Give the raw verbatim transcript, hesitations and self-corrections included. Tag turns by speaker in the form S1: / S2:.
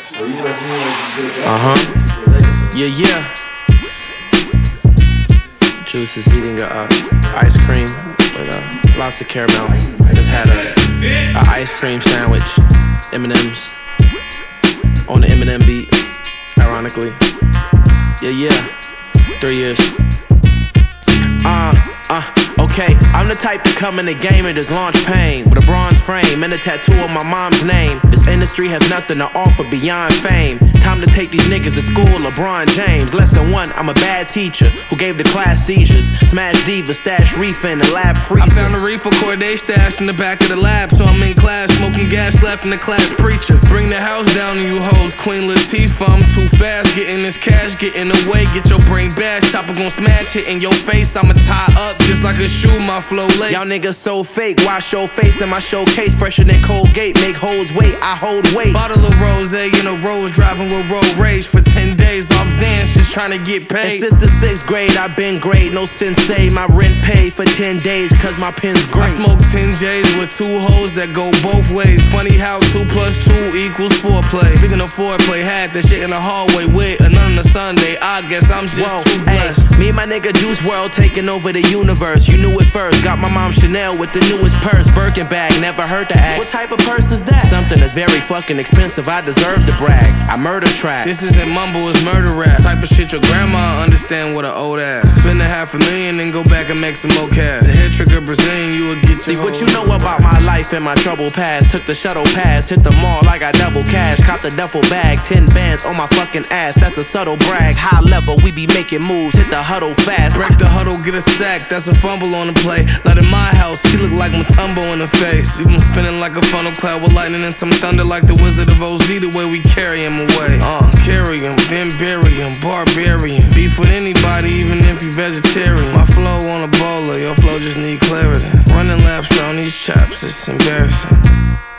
S1: Uh-huh. Yeah, yeah. Juice is eating a uh, ice cream with uh, lots of caramel. I just had a, a ice cream sandwich, M and M's, on the Eminem beat, ironically. Yeah, yeah. Three years. Uh, uh, okay, I'm the type to come in the game and just launch pain with a bronze frame and a tattoo of my mom's name. This industry has nothing to offer beyond fame. Time to take these niggas to school, LeBron James. Lesson one, I'm a bad teacher who gave the class seizures. Smash diva, stash reefer in the lab freezer.
S2: I found a reefer Corday stash in the back of the lab, so I'm in class smoking gas, slapping the class preacher. Bring the house down to you hoes, Queen Latifah. I'm too fast, getting this cash, getting away. Get your brain bashed, chopper gon' smash, hit in your face. I'ma tie up just like a shoe, my flow lace.
S1: Y'all niggas so fake, wash your face in my showcase. Fresher than Colgate, make hoes wait, I hold weight.
S2: Bottle of rose in a rose, driving with road rage for ten days off Xans, just trying to get paid.
S1: And since the sixth grade, I've been great, no sensei. My rent paid for ten days, cause my pen's great.
S2: I smoke ten J's with two hoes that go both ways. Funny how two plus two equals foreplay. Speaking of foreplay, had that shit in the hallway with another on a Sunday. I guess I'm just Whoa, too blessed.
S1: Ay, me and my nigga Juice world taking over the universe. You knew it first, got my mom Chanel with the newest purse. Birkin bag, never heard to ask. What type of purse is that? Something that's very fucking expensive, I deserve to brag. I murder track.
S2: This isn't mumble, it's murder rap. Type of shit your grandma understand with an old ass. Spend a half a million and go back and make some more cash. The head trigger Brazilian, you would get your
S1: See what you know about my life and my trouble past. Took the shuttle pass, hit the mall, I got double cash. Cop the duffel bag, ten bands on my fucking ass. That's a subtle brag. High level, we be making moves, hit the huddle fast.
S2: Break the huddle, get a sack, that's a fumble on the play. Not in my house, he look like Mutombo in the face. He been spinning like a funnel cloud with lightning and some thunder, like the Wizard of Oz, the way we carry him away. Uh, carry him, then bury him, barbarian. Beef with anybody, even if you vegetarian. My flow on a bowler, your flow just need clarity. Running laps around these chaps, it's embarrassing.